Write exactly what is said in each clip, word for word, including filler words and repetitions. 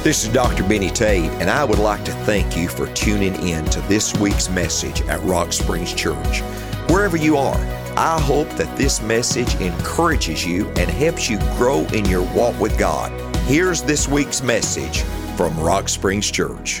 This is Doctor Benny Tate, and I would like to thank you for tuning in to this week's message at Rock Springs Church. Wherever you are, I hope that this message encourages you and helps you grow in your walk with God. Here's this week's message from Rock Springs Church.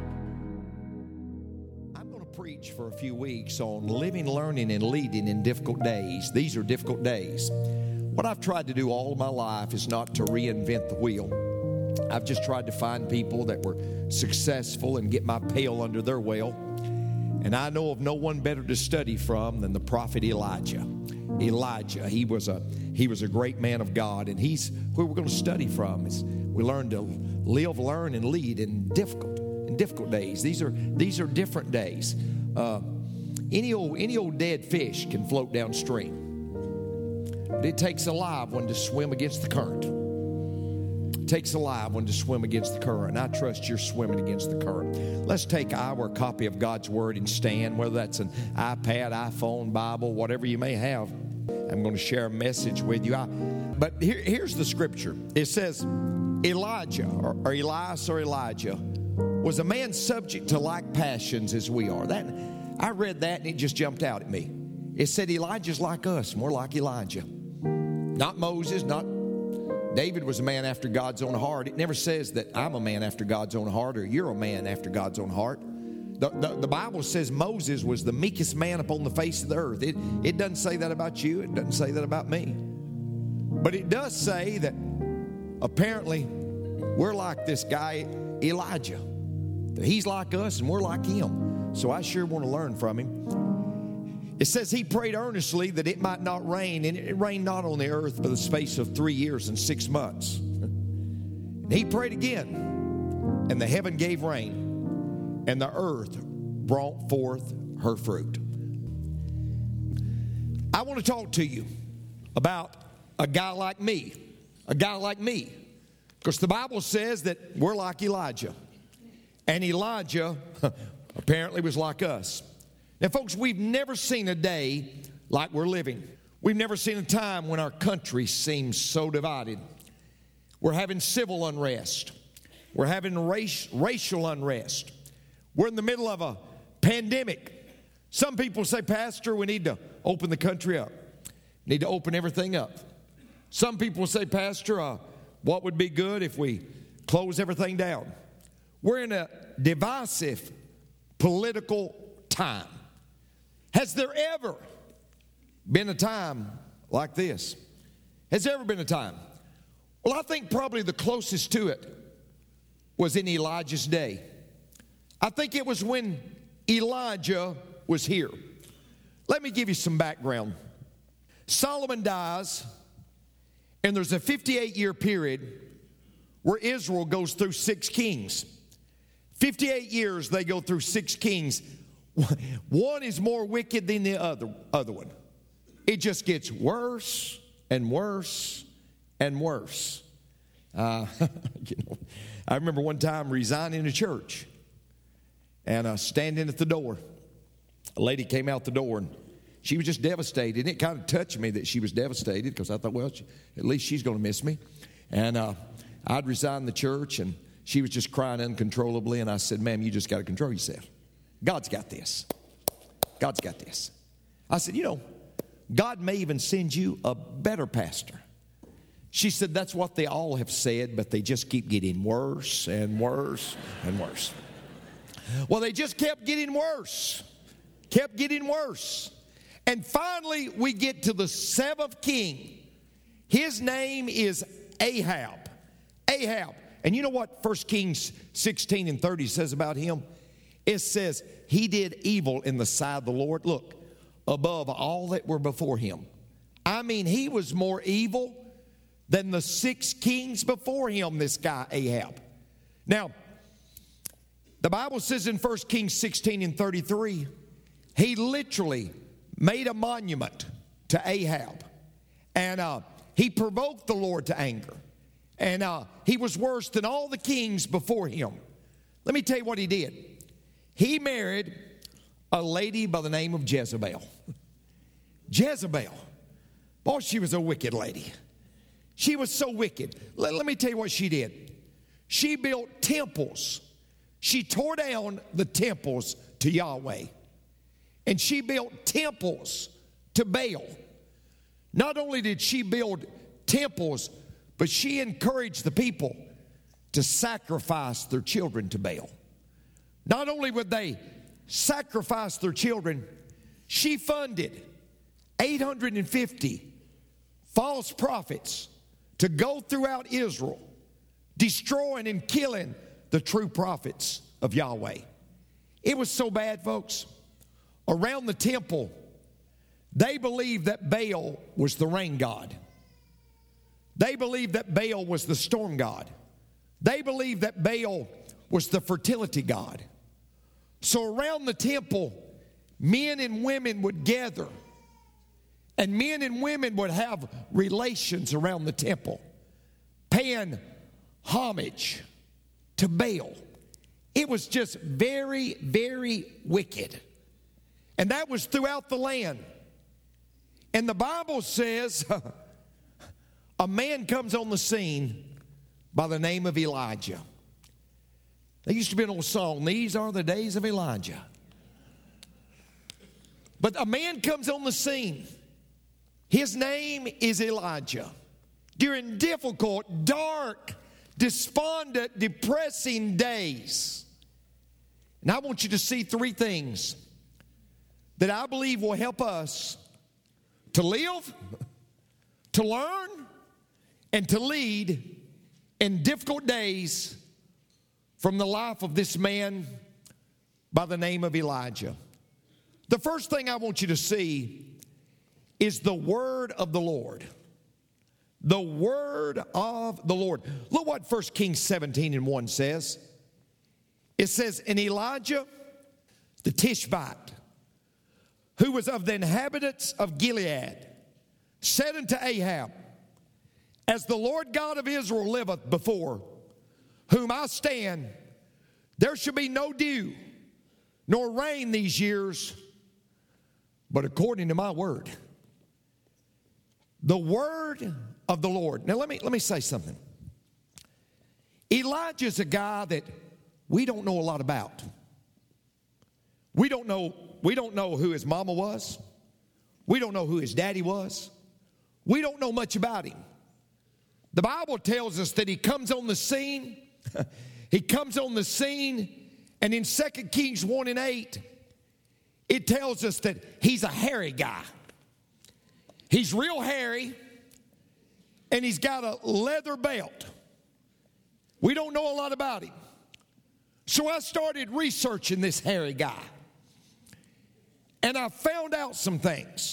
I'm going to preach for a few weeks on living, learning, and leading in difficult days. These are difficult days. What I've tried to do all of my life is not to reinvent the wheel. I've just tried to find people that were successful and get my pail under their well. And I know of no one better to study from than the prophet Elijah. Elijah, he was a he was a great man of God, and he's who we're going to study from. Is we learn to live, learn, and lead in difficult in difficult days. These are these are different days. Uh, any old any old dead fish can float downstream, but it takes a live one to swim against the current. Takes a live one to swim against the current. And I trust you're swimming against the current. Let's take our copy of God's Word and stand, whether that's an iPad, iPhone, Bible, whatever you may have. I'm going to share a message with you. I, but here, here's the scripture. It says, Elijah, or, or Elias or Elijah, was a man subject to like passions as we are. That I read that and it just jumped out at me. It said Elijah's like us, more like Elijah. Not Moses, not David was a man after God's own heart. It never says that I'm a man after God's own heart or you're a man after God's own heart. The, the, the Bible says Moses was the meekest man upon the face of the earth. It, it doesn't say that about you. It doesn't say that about me. But it does say that apparently we're like this guy Elijah. That he's like us and we're like him. So I sure want to learn from him. It says he prayed earnestly that it might not rain, and it rained not on the earth for the space of three years and six months. And he prayed again, and the heaven gave rain, and the earth brought forth her fruit. I want to talk to you about a guy like me, a guy like me, because the Bible says that we're like Elijah, and Elijah apparently was like us. Now, folks, we've never seen a day like we're living. We've never seen a time when our country seems so divided. We're having civil unrest. We're having race, racial unrest. We're in the middle of a pandemic. Some people say, Pastor, we need to open the country up. We need to open everything up. Some people say, Pastor, uh, what would be good if we close everything down? We're in a divisive political time. Has there ever been a time like this? Has there ever been a time? Well, I think probably the closest to it was in Elijah's day. I think it was when Elijah was here. Let me give you some background. Solomon dies, and there's a fifty-eight year period where Israel goes through six kings. fifty-eight years they go through six kings. One is more wicked than the other, other one. It just gets worse and worse and worse. Uh, you know, I remember one time resigning a church and uh, standing at the door. A lady came out the door and she was just devastated. And it kind of touched me that she was devastated because I thought, well, she, at least she's going to miss me. And uh, I'd resigned the church and she was just crying uncontrollably. And I said, ma'am, you just got to control yourself. God's got this. God's got this. I said, you know, God may even send you a better pastor. She said, that's what they all have said, but they just keep getting worse and worse and worse. Well, they just kept getting worse, kept getting worse. And finally, we get to the seventh king. His name is Ahab. Ahab. And you know what First Kings sixteen and thirty says about him? It says, he did evil in the sight of the Lord. Look, above all that were before him. I mean, he was more evil than the six kings before him, this guy Ahab. Now, the Bible says in First Kings sixteen and thirty-three, he literally made a monument to Ahab. And uh, he provoked the Lord to anger. And uh, he was worse than all the kings before him. Let me tell you what he did. He married a lady by the name of Jezebel. Jezebel. Boy, she was a wicked lady. She was so wicked. Let, let me tell you what she did. She built temples. She tore down the temples to Yahweh. And she built temples to Baal. Not only did she build temples, but she encouraged the people to sacrifice their children to Baal. Not only would they sacrifice their children, she funded eight hundred fifty false prophets to go throughout Israel, destroying and killing the true prophets of Yahweh. It was so bad, folks. Around the temple, they believed that Baal was the rain god. They believed that Baal was the storm god. They believed that Baal was the fertility god. So around the temple, men and women would gather, and men and women would have relations around the temple, paying homage to Baal. It was just very, very wicked. And that was throughout the land. And the Bible says a man comes on the scene by the name of Elijah. There used to be an old song, "These are the days of Elijah." But a man comes on the scene. His name is Elijah. During difficult, dark, despondent, depressing days. And I want you to see three things that I believe will help us to live, to learn, and to lead in difficult days from the life of this man by the name of Elijah. The first thing I want you to see is the word of the Lord. The word of the Lord. Look what First Kings seventeen and one says. It says, "And Elijah the Tishbite, who was of the inhabitants of Gilead, said unto Ahab, As the Lord God of Israel liveth before whom I stand, there shall be no dew, nor rain these years, but according to my word." The word of the Lord. Now let me let me say something. Elijah's a guy that we don't know a lot about. We don't know, we don't know who his mama was. We don't know who his daddy was. We don't know much about him. The Bible tells us that he comes on the scene. He comes on the scene, and in Second Kings one and eight, it tells us that he's a hairy guy. He's real hairy, and he's got a leather belt. We don't know a lot about him. So I started researching this hairy guy, and I found out some things.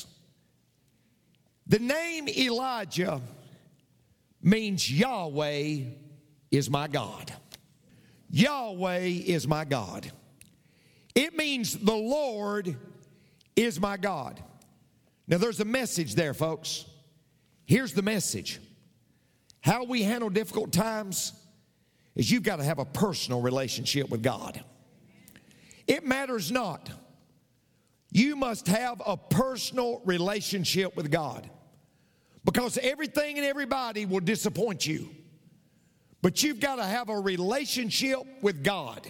The name Elijah means Yahweh is my God. Yahweh is my God. It means the Lord is my God. Now there's a message there, folks. Here's the message. How we handle difficult times is you've got to have a personal relationship with God. It matters not. You must have a personal relationship with God. Because everything and everybody will disappoint you. But you've got to have a relationship with God.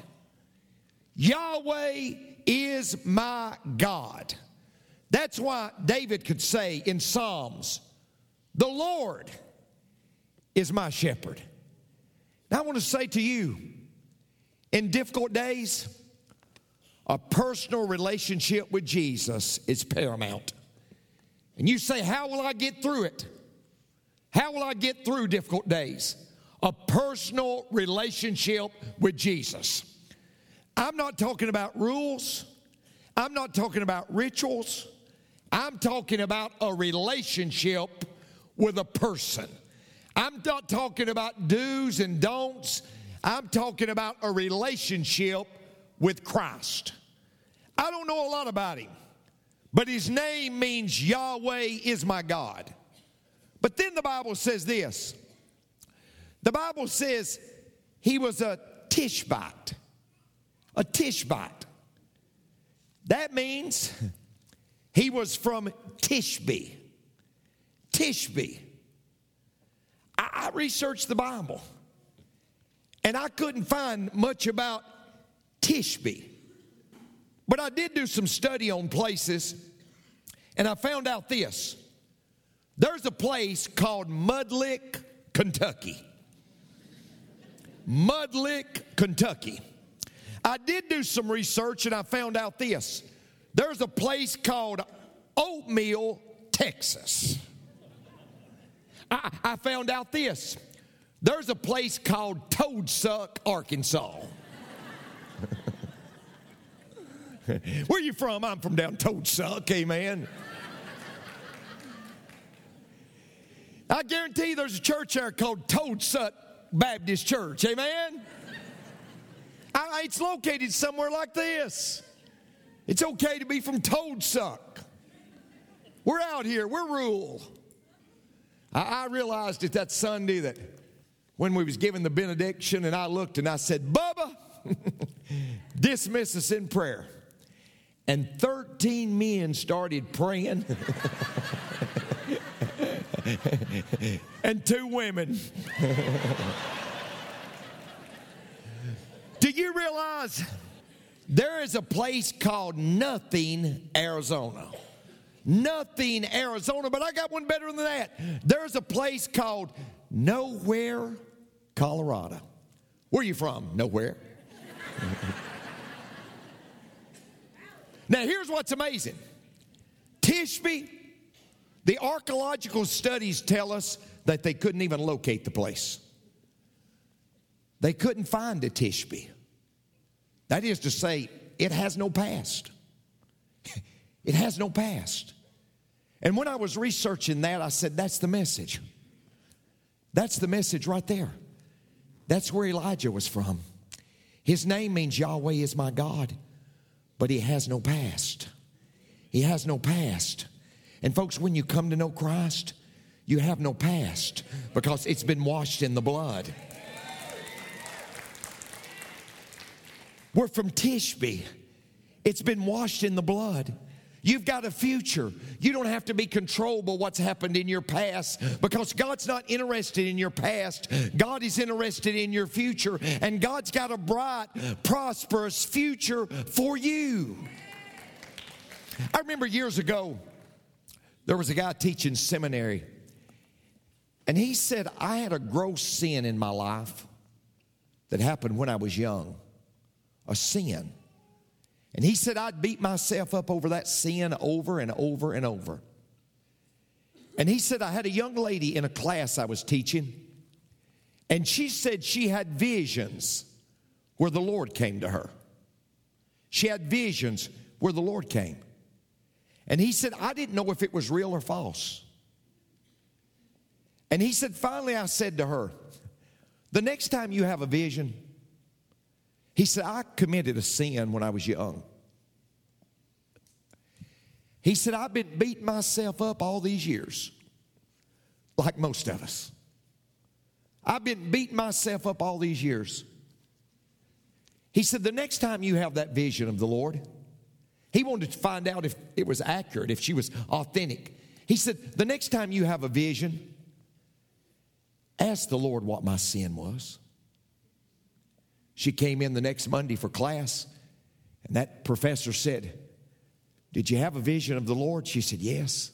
Yahweh is my God. That's why David could say in Psalms, "The Lord is my shepherd." Now I want to say to you, in difficult days, a personal relationship with Jesus is paramount. And you say, "How will I get through it? How will I get through difficult days?" A personal relationship with Jesus. I'm not talking about rules. I'm not talking about rituals. I'm talking about a relationship with a person. I'm not talking about do's and don'ts. I'm talking about a relationship with Christ. I don't know a lot about him, but his name means Yahweh is my God. But then the Bible says this. The Bible says he was a Tishbite. A Tishbite. That means he was from Tishbe. Tishbe. I, I researched the Bible. And I couldn't find much about Tishbe. But I did do some study on places, and I found out this. There's a place called Mudlick, Kentucky. Mudlick, Kentucky. I did do some research, and I found out this. There's a place called Oatmeal, Texas. I, I found out this. There's a place called Toadsuck, Arkansas. Where you from? I'm from down Toadsuck, amen. I guarantee you there's a church there called Toadsuck Baptist Church, amen. I, it's located somewhere like this. It's okay to be from Toadsuck. We're out here, we're rural. I, I realized it that Sunday that when we was giving the benediction, and I looked and I said, Bubba, dismiss us in prayer. And thirteen men started praying. And two women. Do you realize there is a place called Nothing, Arizona? Nothing, Arizona, but I got one better than that. There's a place called Nowhere, Colorado. Where are you from? Nowhere. Now, here's what's amazing. Tishbe, the archaeological studies tell us that they couldn't even locate the place. They couldn't find a Tishbe. That is to say, it has no past. It has no past. And when I was researching that, I said, that's the message. That's the message right there. That's where Elijah was from. His name means Yahweh is my God, but he has no past. He has no past. And folks, when you come to know Christ, you have no past because it's been washed in the blood. We're from Tishbe. It's been washed in the blood. You've got a future. You don't have to be controlled by what's happened in your past because God's not interested in your past. God is interested in your future, and God's got a bright, prosperous future for you. I remember years ago, there was a guy teaching seminary, and he said, I had a gross sin in my life that happened when I was young, a sin. And he said, I'd beat myself up over that sin over and over and over. And he said, I had a young lady in a class I was teaching, and she said she had visions where the Lord came to her. She had visions where the Lord came. And he said, I didn't know if it was real or false. And he said, finally I said to her, the next time you have a vision, he said, I committed a sin when I was young. He said, I've been beating myself up all these years, like most of us. I've been beating myself up all these years. He said, the next time you have that vision of the Lord, he wanted to find out if it was accurate, if she was authentic. He said, the next time you have a vision, ask the Lord what my sin was. She came in the next Monday for class, and that professor said, did you have a vision of the Lord? She said, yes.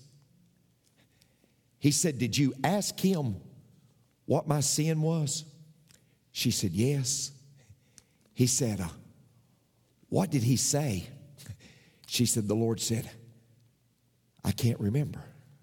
He said, did you ask him what my sin was? She said, yes. He said, uh, what did he say? She said, the Lord said, I can't remember.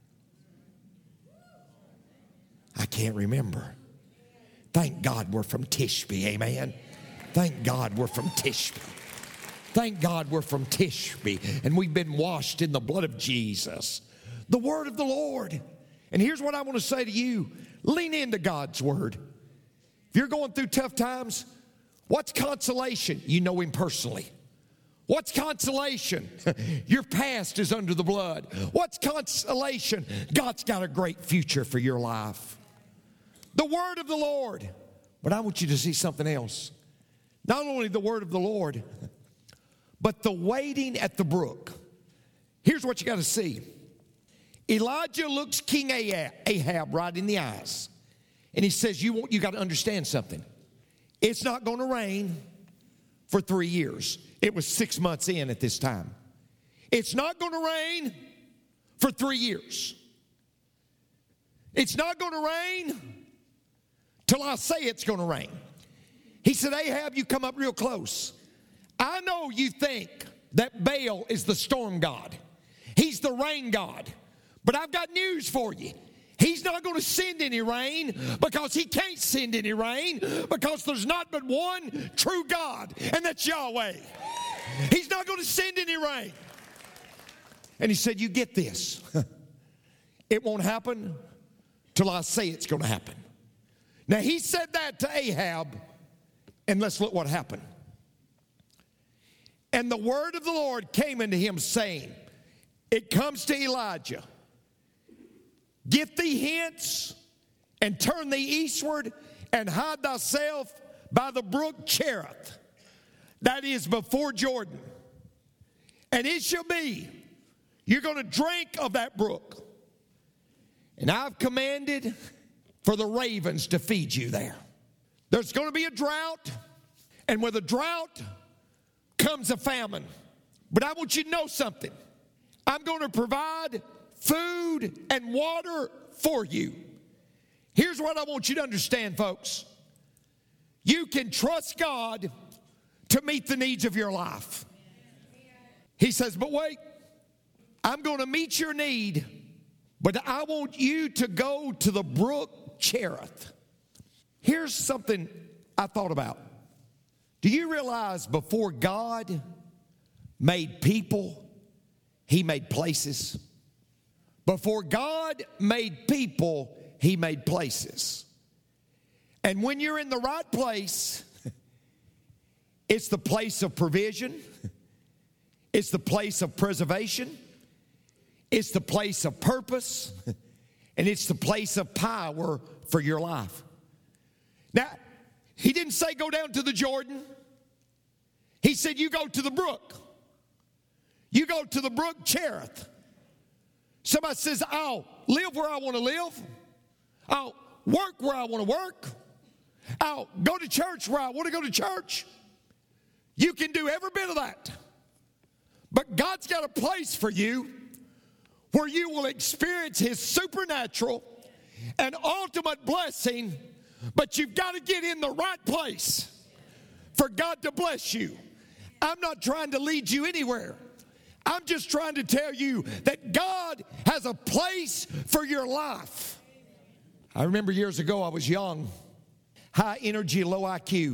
I can't remember. Thank God we're from Tishbe, amen. Thank God we're from Tishbe. Thank God we're from Tishbe, and we've been washed in the blood of Jesus. The word of the Lord. And here's what I want to say to you. Lean into God's word. If you're going through tough times, what's consolation? You know him personally. What's consolation? Your past is under the blood. What's consolation? God's got a great future for your life. The word of the Lord. But I want you to see something else. Not only the word of the Lord, but the waiting at the brook. Here's what you got to see. Elijah looks King Ahab right in the eyes. And he says, you, want, you got to understand something. it's not going to rain for three years. It was six months in at this time. It's not going to rain for three years. It's not going to rain till I say it's going to rain. He said, Ahab, you come up real close. I know you think that Baal is the storm god. He's the rain god. But I've got news for you. He's not going to send any rain because he can't send any rain because there's not but one true God, and that's Yahweh. He's not going to send any rain. And he said, you get this. It won't happen till I say it's going to happen. Now, he said that to Ahab, and let's look what happened. And the word of the Lord came unto him, saying, it comes to Elijah, get thee hence, and turn thee eastward, and hide thyself by the brook Cherith, that is before Jordan. And it shall be, you're going to drink of that brook. And I've commanded for the ravens to feed you there. There's going to be a drought, and with a drought comes a famine. But I want you to know something. I'm going to provide food and water for you. Here's what I want you to understand, folks. You can trust God to meet the needs of your life. He says, but wait, I'm going to meet your need, but I want you to go to the brook Cherith. Here's something I thought about. Do you realize before God made people, He made places? Before God made people, He made places. And when you're in the right place, it's the place of provision. It's the place of preservation. It's the place of purpose. And it's the place of power for your life. Now, He didn't say go down to the Jordan. He said you go to the brook. You go to the brook Cherith. Somebody says, I'll live where I want to live. I'll work where I want to work. I'll go to church where I want to go to church. You can do every bit of that. But God's got a place for you where you will experience His supernatural and ultimate blessing, but you've got to get in the right place for God to bless you. I'm not trying to lead you anywhere. I'm just trying to tell you that God has a place for your life. I remember years ago I was young, high energy, low I Q.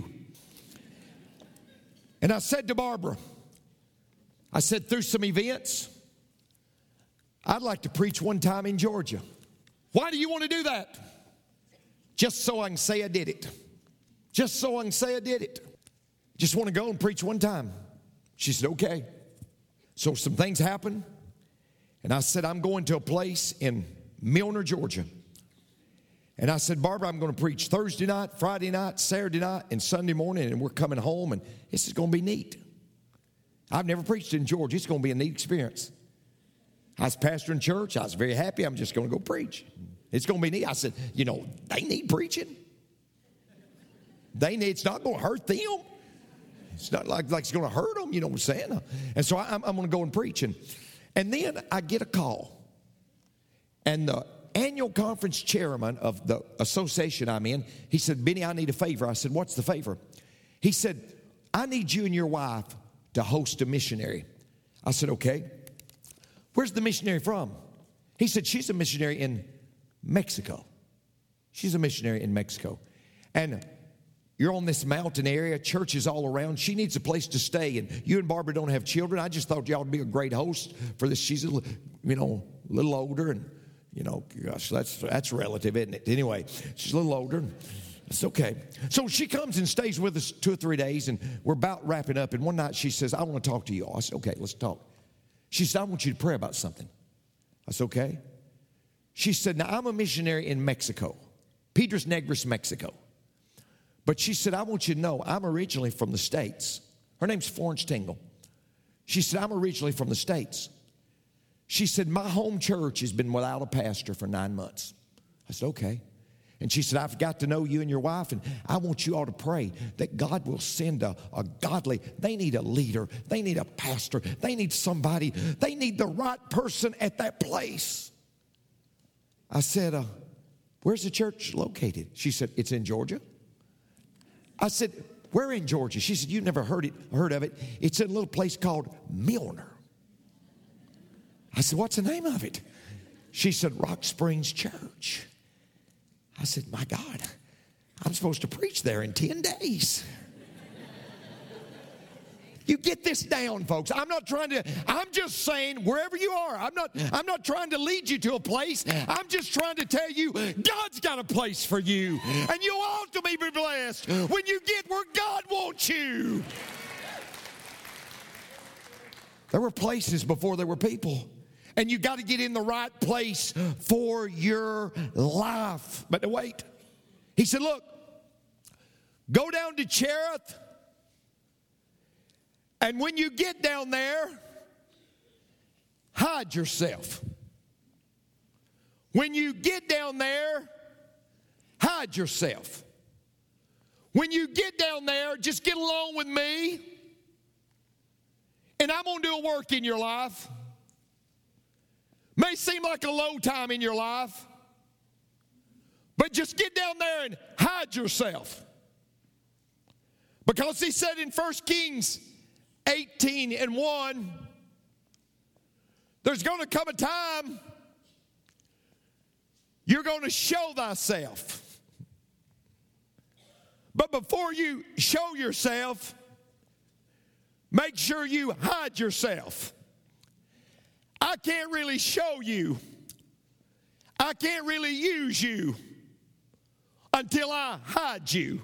And I said to Barbara, I said, through some events, I'd like to preach one time in Georgia. Why do you want to do that? Just so I can say I did it. Just so I can say I did it. Just want to go and preach one time. She said, okay. So some things happened, and I said, I'm going to a place in Milner, Georgia. And I said, Barbara, I'm going to preach Thursday night, Friday night, Saturday night, and Sunday morning, and we're coming home, and this is going to be neat. I've never preached in Georgia. It's going to be a neat experience. I was pastoring church. I was very happy. I'm just going to go preach. It's going to be neat. I said, you know, they need preaching. They need, it's not going to hurt them. It's not like, like it's going to hurt them, you know what I'm saying? And so I, I'm, I'm going to go and preach. And, and then I get a call. And the annual conference chairman of the association I'm in, he said, Benny, I need a favor. I said, what's the favor? He said, I need you and your wife to host a missionary. I said, okay. Where's the missionary from? He said, she's a missionary in Mexico. She's a missionary in Mexico. And you're on this mountain area, churches all around. She needs a place to stay. And you and Barbara don't have children. I just thought y'all would be a great host for this. She's a little, you know, a little older. And, you know, gosh, that's, that's relative, isn't it? Anyway, she's a little older. It's okay. So she comes and stays with us two or three days. And we're about wrapping up. And one night she says, I want to talk to you all. I said, okay, let's talk. She said, I want you to pray about something. I said, okay. She said, now I'm a missionary in Mexico, Piedras Negras, Mexico. But she said, I want you to know, I'm originally from the States. Her name's Florence Tingle. She said, I'm originally from the States. She said, my home church has been without a pastor for nine months. I said, okay. And she said, I've got to know you and your wife, and I want you all to pray that God will send a, a godly, they need a leader, they need a pastor, they need somebody, they need the right person at that place. I said, uh, where's the church located? She said, it's in Georgia. I said, where in Georgia? She said, you've never heard it, heard of it. It's in a little place called Milner. I said, what's the name of it? She said, Rock Springs Church. I said, my God, I'm supposed to preach there in ten days. You get this down, folks. I'm not trying to, I'm just saying wherever you are, I'm not, I'm not trying to lead you to a place. I'm just trying to tell you God's got a place for you. And you ought to be blessed when you get where God wants you. There were places before there were people. And you got to get in the right place for your life. But wait. He said, look, go down to Cherith. And when you get down there, hide yourself. When you get down there, hide yourself. When you get down there, just get along with me. And I'm going to do a work in your life. May seem like a low time in your life, but just get down there and hide yourself. Because he said in First Kings eighteen and one, there's going to come a time you're going to show thyself. But before you show yourself, make sure you hide yourself. I can't really show you. I can't really use you until I hide you.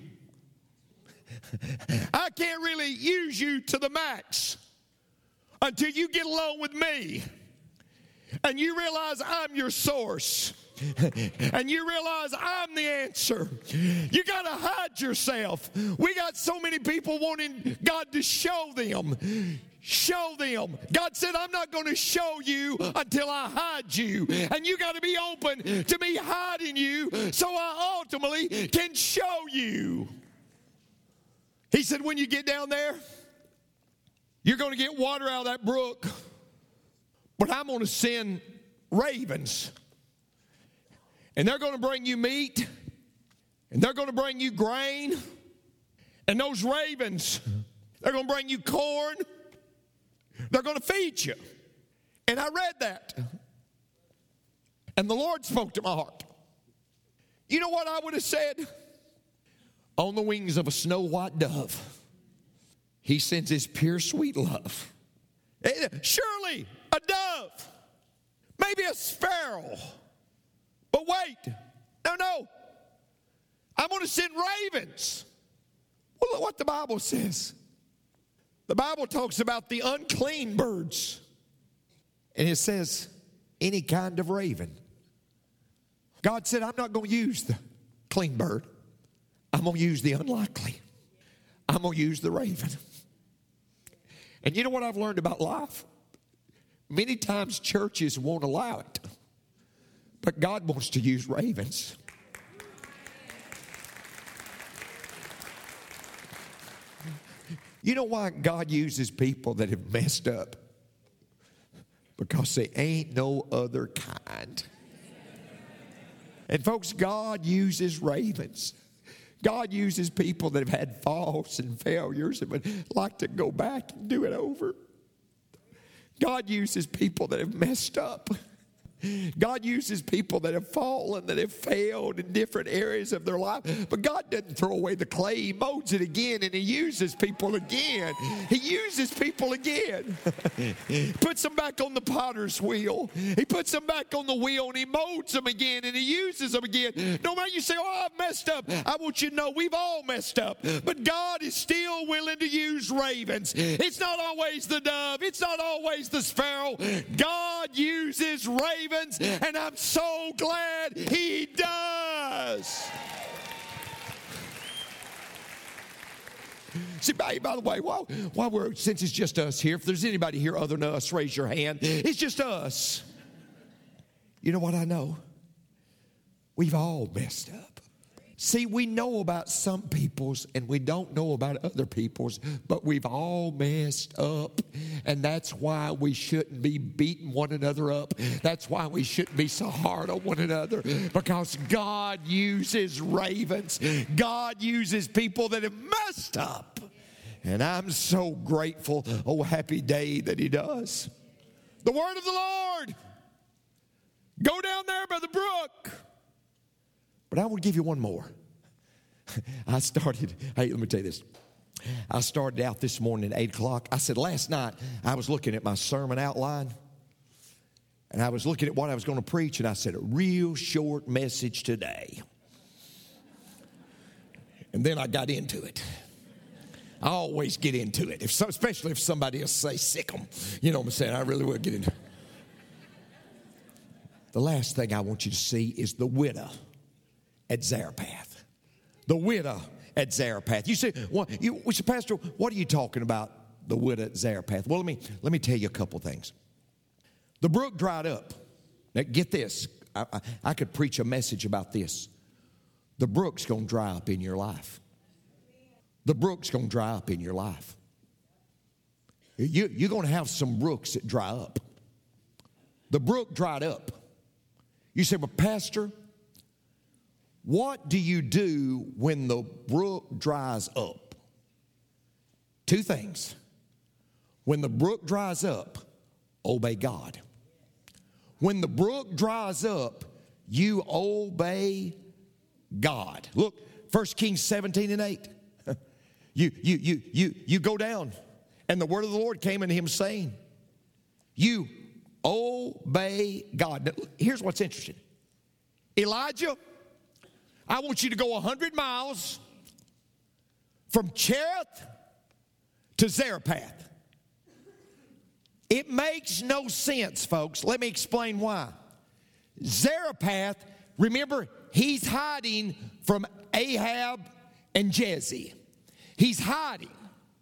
I can't really use you to the max until you get along with me and you realize I'm your source and you realize I'm the answer. You got to hide yourself. We got so many people wanting God to show them. Show them. God said, I'm not going to show you until I hide you. And you got to be open to me hiding you so I ultimately can show you. He said, when you get down there, you're going to get water out of that brook. But I'm going to send ravens. And they're going to bring you meat. And they're going to bring you grain. And those ravens, they're going to bring you corn. They're going to feed you. And I read that. And the Lord spoke to my heart. You know what I would have said? On the wings of a snow white dove, he sends his pure sweet love. Surely a dove, maybe a sparrow. But wait, no, no. I'm going to send ravens. Well, look what the Bible says. The Bible talks about the unclean birds. And it says, any kind of raven. God said, I'm not going to use the clean bird. I'm going to use the unlikely. I'm going to use the raven. And you know what I've learned about life? Many times churches won't allow it. But God wants to use ravens. You know why God uses people that have messed up? Because they ain't no other kind. And folks, God uses ravens. God uses people that have had faults and failures and would like to go back and do it over. God uses people that have messed up. God uses people that have fallen, that have failed in different areas of their life. But God doesn't throw away the clay. He molds it again, and he uses people again. He uses people again. He puts them back on the potter's wheel. He puts them back on the wheel, and he molds them again, and he uses them again. No matter you say, oh, I've messed up. I want you to know we've all messed up. But God is still willing to use ravens. It's not always the dove. It's not always the sparrow. God uses ravens. And I'm so glad he does. See, by, by the way, while, while we're, since it's just us here, if there's anybody here other than us, raise your hand. It's just us. You know what I know? We've all messed up. See, we know about some people's and we don't know about other people's, but we've all messed up. And that's why we shouldn't be beating one another up. That's why we shouldn't be so hard on one another, because God uses ravens. God uses people that have messed up. And I'm so grateful, oh happy day that He does. The word of the Lord. Go down there by the brook. But I will give you one more. I started, hey, let me tell you this. I started out this morning at eight o'clock. I said last night I was looking at my sermon outline. And I was looking at what I was going to preach. And I said, a real short message today. And then I got into it. I always get into it, if so, especially if somebody else say sick 'em. You know what I'm saying? I really will get into it. The last thing I want you to see is the widow at Zarephath. The widow at Zarephath. You say, well, you, you say, Pastor, what are you talking about, the widow at Zarephath? Well, let me, let me tell you a couple things. The brook dried up. Now, get this. I, I, I could preach a message about this. The brook's going to dry up in your life. The brook's going to dry up in your life. You, you're going to have some brooks that dry up. The brook dried up. You say, well, Pastor, what do you do when the brook dries up? Two things. When the brook dries up, obey God. When the brook dries up, you obey God. Look, First Kings seventeen and eight. You, you, you, you, you go down, and the word of the Lord came unto him saying, you obey God. Now, here's what's interesting. Elijah, I want you to go one hundred miles from Cherith to Zarephath. It makes no sense, folks. Let me explain why. Zarephath, remember, he's hiding from Ahab and Jezebel. He's hiding.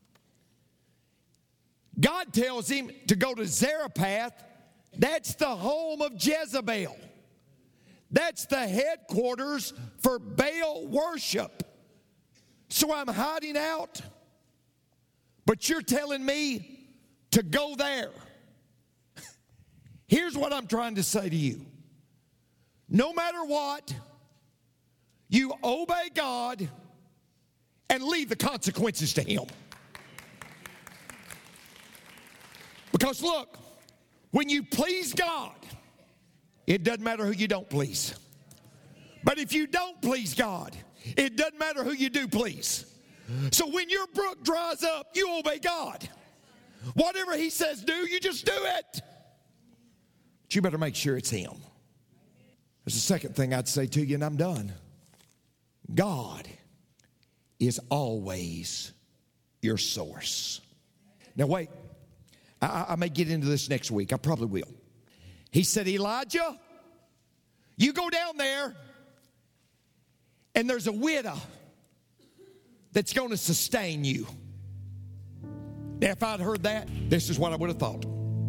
God tells him to go to Zarephath. That's the home of Jezebel. That's the headquarters for Baal worship. So I'm hiding out, but you're telling me to go there. Here's what I'm trying to say to you. No matter what, you obey God and leave the consequences to Him. Because look, when you please God, it doesn't matter who you don't please. But if you don't please God, it doesn't matter who you do please. So when your brook dries up, you obey God. Whatever He says do, you just do it. But you better make sure it's Him. There's a second thing I'd say to you, and I'm done. God is always your source. Now wait, I, I may get into this next week. I probably will. He said, Elijah, you go down there and there's a widow that's going to sustain you. Now if I'd heard that, this is what I would have thought.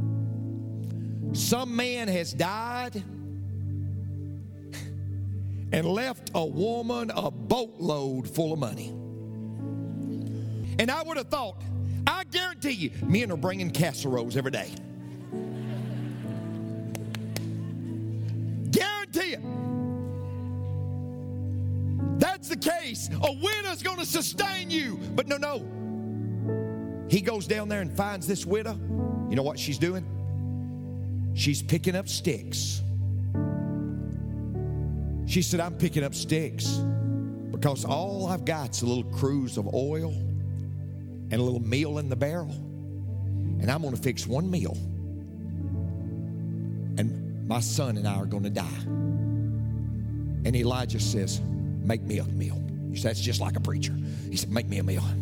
Some man has died and left a woman a boatload full of money. And I would have thought, I guarantee you, men are bringing casseroles every day. Guarantee it. That's the case. A widow's going to sustain you. But no, no. He goes down there and finds this widow. You know what she's doing? She's picking up sticks. She said, I'm picking up sticks because all I've got's a little cruse of oil and a little meal in the barrel. And I'm going to fix one meal. And my son and I are going to die. And Elijah says, make me a meal. He said, that's just like a preacher. He said, make me a meal.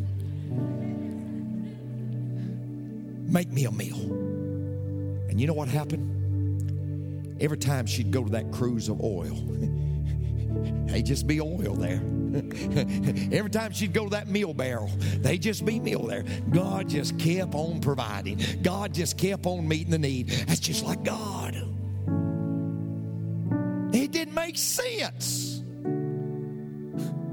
Make me a meal. And you know what happened? Every time she'd go to that cruse of oil, they'd just be oil there. Every time she'd go to that meal barrel, they'd just be meal there. God just kept on providing. God just kept on meeting the need. That's just like God. It didn't make sense.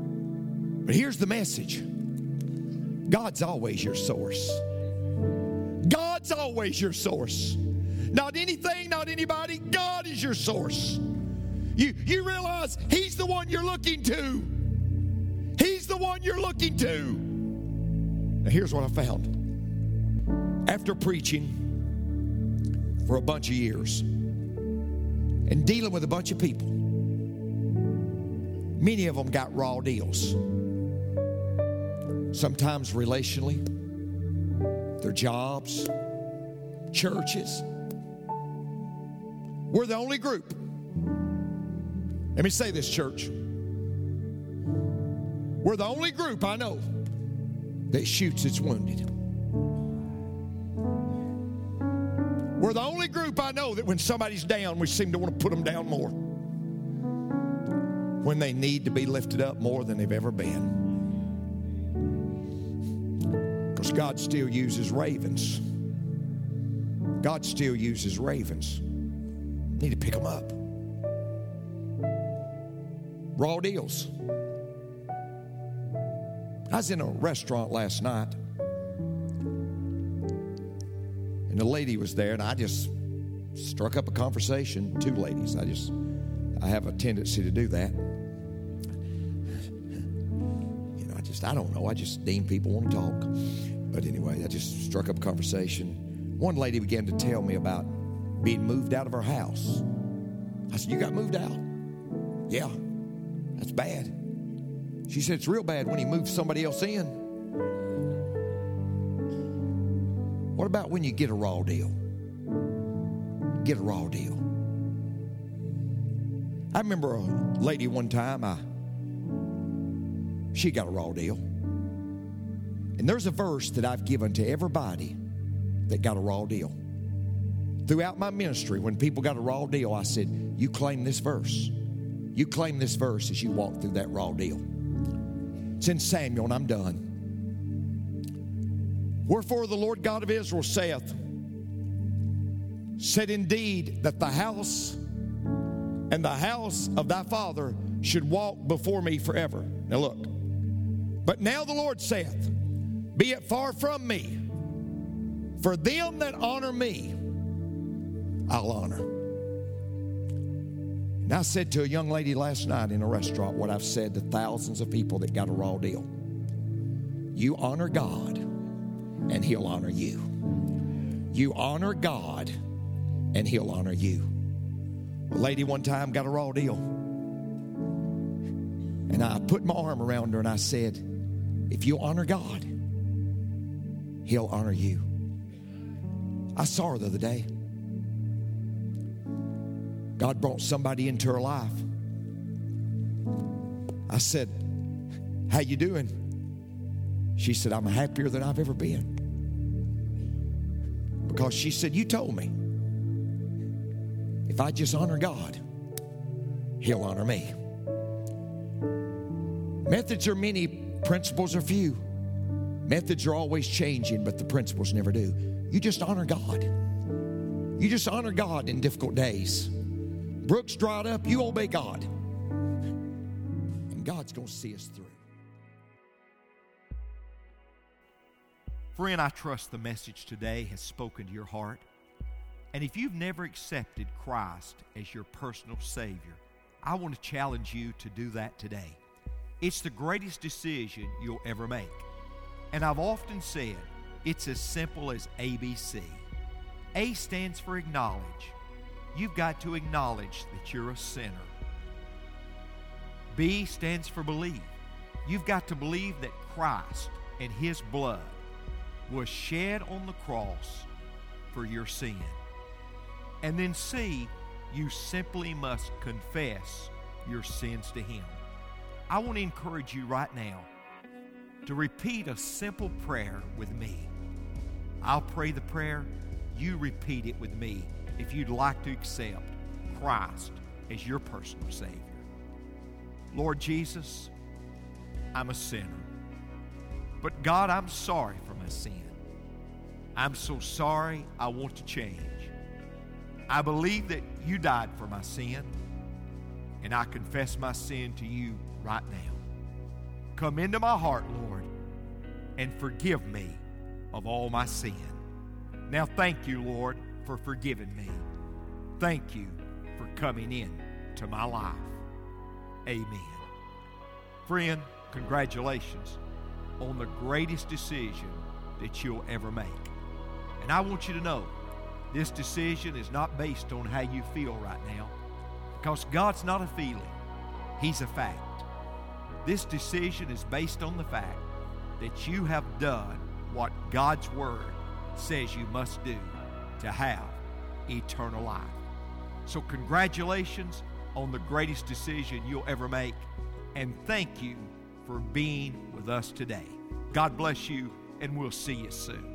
But here's the message. God's always your source. God's always your source. Not anything, not anybody. God is your source. You, you realize He's the one you're looking to. He's the one you're looking to. Now here's what I found. After preaching for a bunch of years and dealing with a bunch of people, many of them got raw deals. Sometimes relationally, their jobs, churches. We're the only group. Let me say this, church. We're the only group I know that shoots its wounded. We're the only group I know that when somebody's down, we seem to want to put them down more, when they need to be lifted up more than they've ever been. Because God still uses ravens. God still uses ravens. Need to pick them up. Raw deals. I was in a restaurant last night, and the lady was there, and I just struck up a conversation. Two ladies. I just, I have a tendency to do that. You know, I just, I don't know. I just deem people want to talk. But anyway, I just struck up a conversation. One lady began to tell me about being moved out of her house. I said, "You got moved out?" "Yeah, that's bad." She said, "It's real bad when he moves somebody else in." What about when you get a raw deal? Get a raw deal. I remember a lady one time, I, she got a raw deal. And there's a verse that I've given to everybody that got a raw deal. Throughout my ministry, when people got a raw deal, I said, "You claim this verse. You claim this verse as you walk through that raw deal." It's in Samuel, and I'm done. "Wherefore the Lord God of Israel saith, said indeed that the house and the house of thy father should walk before me forever." Now look. "But now the Lord saith, be it far from me, for them that honor me, I'll honor." And I said to a young lady last night in a restaurant what I've said to thousands of people that got a raw deal. You honor God, and He'll honor you. You honor God, and He'll honor you. A lady one time got a raw deal, and I put my arm around her and I said, "If you honor God, He'll honor you." I saw her the other day. God brought somebody into her life. I said, "How you doing?" She said, "I'm happier than I've ever been." Because she said, "You told me if I just honor God, He'll honor me." Methods are many, principles are few. Methods are always changing, but the principles never do. You just honor God. You just honor God in difficult days. Brooks dried up, you obey God. And God's going to see us through. Friend, I trust the message today has spoken to your heart. And if you've never accepted Christ as your personal Savior, I want to challenge you to do that today. It's the greatest decision you'll ever make. And I've often said it's as simple as A B C. A stands for acknowledge. You've got to acknowledge that you're a sinner. B stands for believe. You've got to believe that Christ and His blood was shed on the cross for your sin. And then C, you simply must confess your sins to Him. I want to encourage you right now to repeat a simple prayer with me. I'll pray the prayer. You repeat it with me if you'd like to accept Christ as your personal Savior. Lord Jesus, I'm a sinner. But God, I'm sorry for my sin. I'm so sorry, I want to change. I believe that you died for my sin, and I confess my sin to you right now. come into my heart, Lord, and forgive me of all my sin. Now thank you, Lord, for forgiving me. Thank you for coming in to my life. Amen. Friend, congratulations on the greatest decision that you'll ever make. And I want you to know, this decision is not based on how you feel right now, because God's not a feeling. He's a fact. This decision is based on the fact that you have done what God's Word says you must do to have eternal life. So congratulations on the greatest decision you'll ever make, and thank you for being with us today. God bless you, and we'll see you soon.